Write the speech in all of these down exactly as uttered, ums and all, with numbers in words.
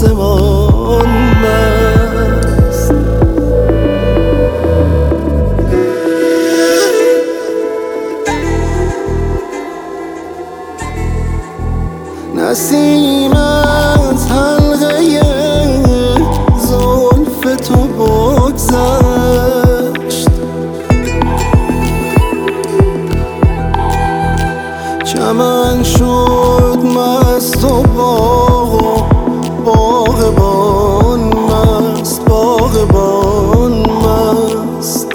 آسمان مست. نسیم از حلقه زلف تو بگذشت، چمن شد مست و باغ باغبان مست، باغبان مست.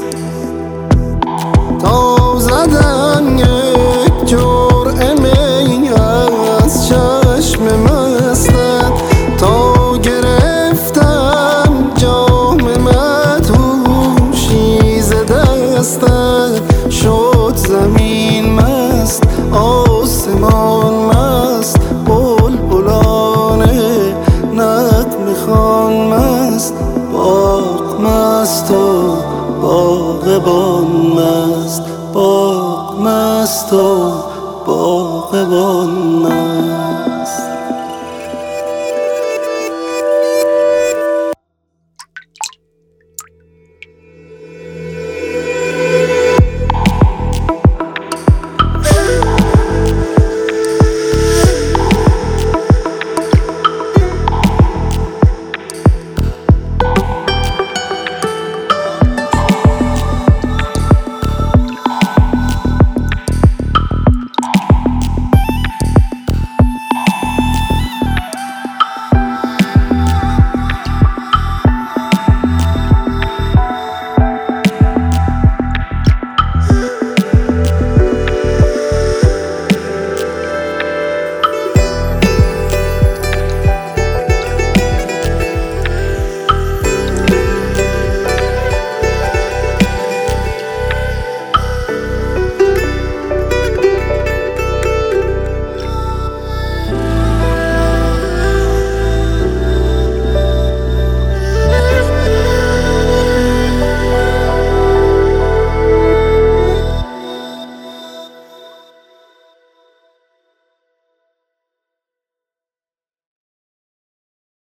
تا زدن یک جرعه می از چشم مستت، تا گرفتم جام مدهوشی ز دستت، شد زمین مست آسمان مست، بلبلان نغمه خوان مست، باغ مست و باغبان مست، باغ مست و باغبان